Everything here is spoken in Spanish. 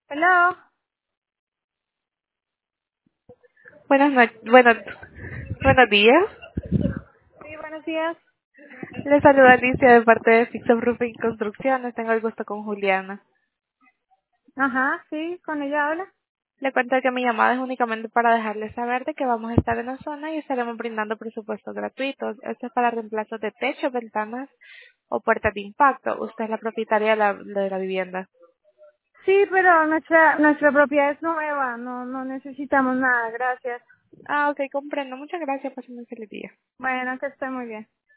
Hello. Buenos días. Sí, buenos días. Les saluda Alicia de parte de Fix Up Roofing Construcciones. Tengo el gusto con Juliana. Ajá, sí, con ella habla. Le cuento que mi llamada es únicamente para dejarles saber de que vamos a estar en la zona y estaremos brindando presupuestos gratuitos. Esto es para reemplazos de techo, ventanas o puertas de impacto. Usted es la propietaria de la vivienda. Sí, pero nuestra propiedad es nueva, no necesitamos nada, gracias. Ah, ok, comprendo. Muchas gracias. Pasen un feliz día. Bueno, que esté muy bien.